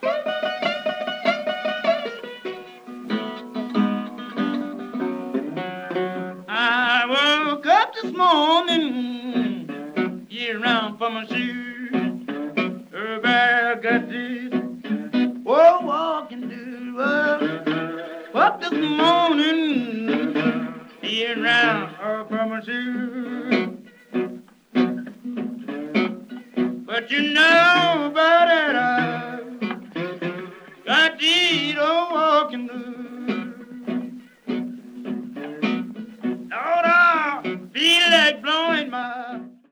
I woke up this morning, get around for my shoes. Everybody got this, oh, walking to work. Up this morning, get around for my shoes.